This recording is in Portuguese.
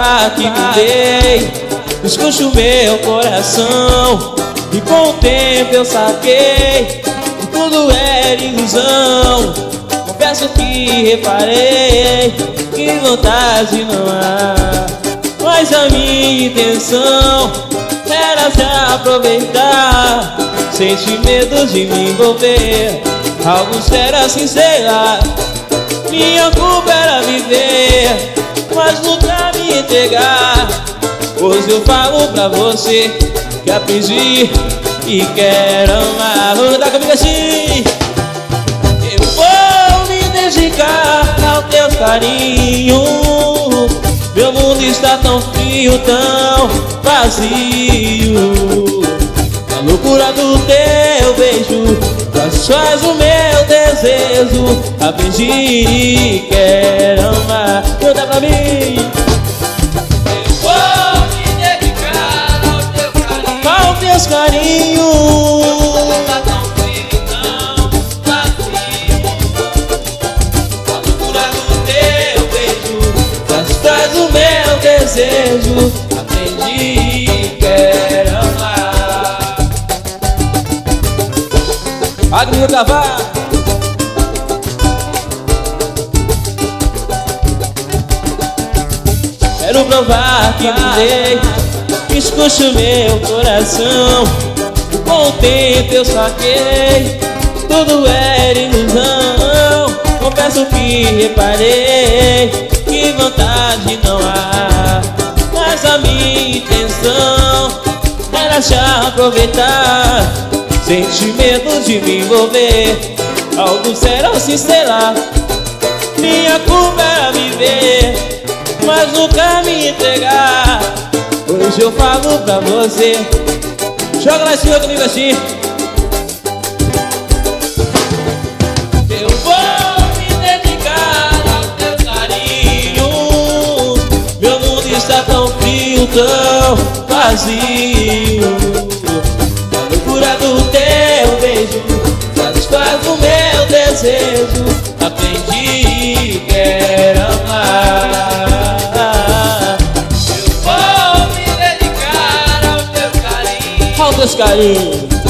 provar que me dei, escute o meu coração. E com o tempo eu saquei que tudo era ilusão. Confesso que reparei que vontade não há, mas a minha intenção era se aproveitar. Senti medo de me envolver, algo sério assim, sei lá. Minha culpa era viver, mas nunca me entregar. Hoje eu falo pra você que aprendi e quero amar. Vamos dar comigo assim. Eu vou me dedicar ao teu carinho. Meu mundo está tão frio, tão vazio. A loucura do teu beijo satisfaz o meu desejo. Aprendi e quero amar. Conta pra mim. Eu vou me dedicar ao teu carinho, ao teus carinhos. Tá tão frio, tão vazio. A loucura do teu beijo satisfaz o meu desejo. Aprendi e quero amar. Agrinho Cavar. Quero provar que me dei, escute o meu coração. Com o tempo eu saquei, tudo era ilusão. Confesso que reparei que vontade não há, mas a minha intenção era te aproveitar. Senti medo de me envolver, algo sério assim, sei lá. Minha culpa era viver, mas nunca me entregar. Hoje eu falo pra você, joga lá em cima comigo assim. Eu vou me dedicar ao teu carinho. Meu mundo está tão frio, tão vazio. A loucura do teu beijo satisfaz o meu desejo. Aprendi e quero amar. Eu vou me dedicar ao teu carinho, ao teus carinhos.